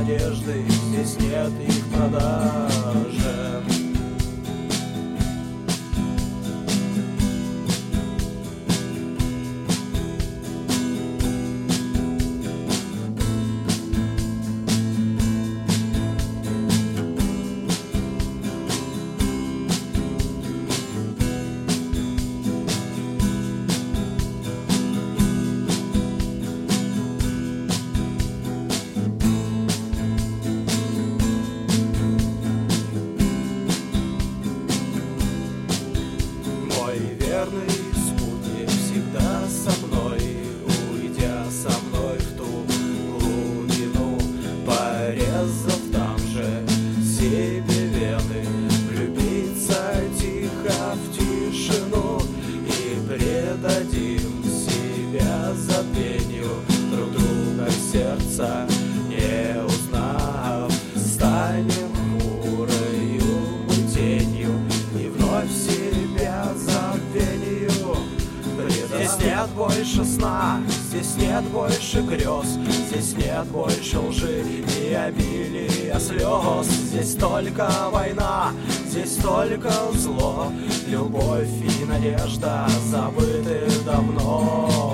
надежды, здесь нет их продажи. Верный спутник всегда со мной, уйдя со мной в ту глубину, порезав там же себе вены, влюбиться тихо в тишину и предадим себя забвению, друг друга сердца не узнав, станем хмурою мы тенью и вновь себя забвению. Здесь нет больше сна, здесь нет больше грез, здесь нет больше лжи и обилия слез. Здесь только война, здесь только зло, любовь и надежда забыты давно.